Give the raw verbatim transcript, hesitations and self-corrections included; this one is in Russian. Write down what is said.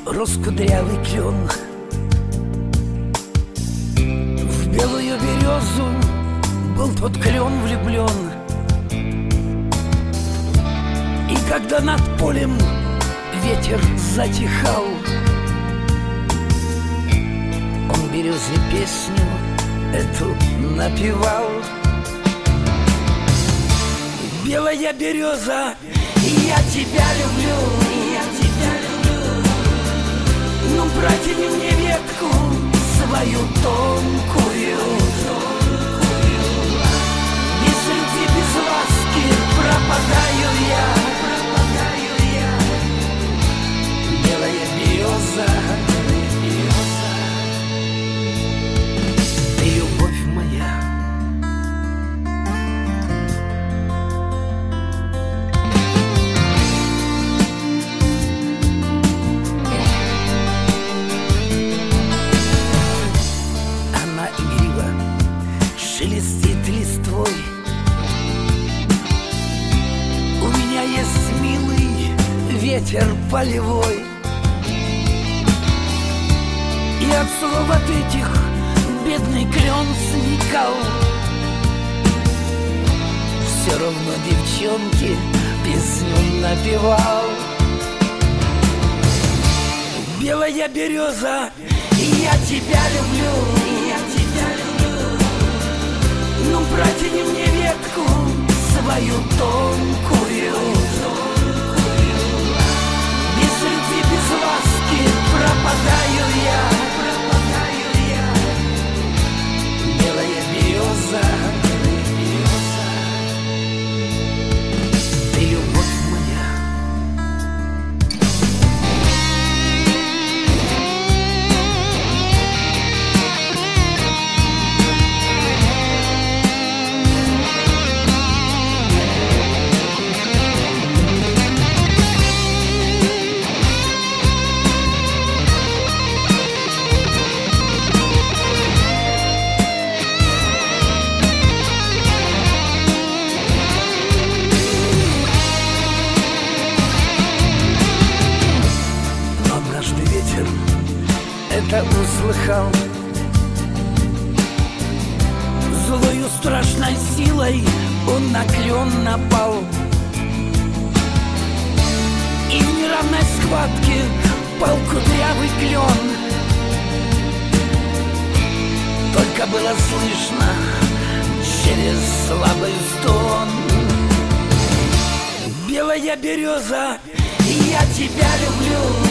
рос кудрявый клен. В белую березу был тот клен влюблен. И когда над полем ветер затихал, он березе песню эту напевал. Белая береза, я тебя люблю, я тебя люблю. Ну, протяни мне ветку свою тонкую. Без любви, без ласки пропадаю я, пропадаю я. Белая береза, ты любовь моя. Шелестит листвой. У меня есть милый ветер полевой. И от слов от этих бедный клен сникал. Все равно девчонке песню напевал. Белая береза, я тебя люблю, я тебя люблю. Ну, протяни мне ветку свою тонкую. Без любви, без ласки пропадаю я, пропадаю я. Белая береза, ты любовь моя. Это услыхал, злою страшной силой он на клен напал. И в неравной схватке пал кудрявый клен. Только было слышно через слабый стон. Белая береза, я тебя люблю,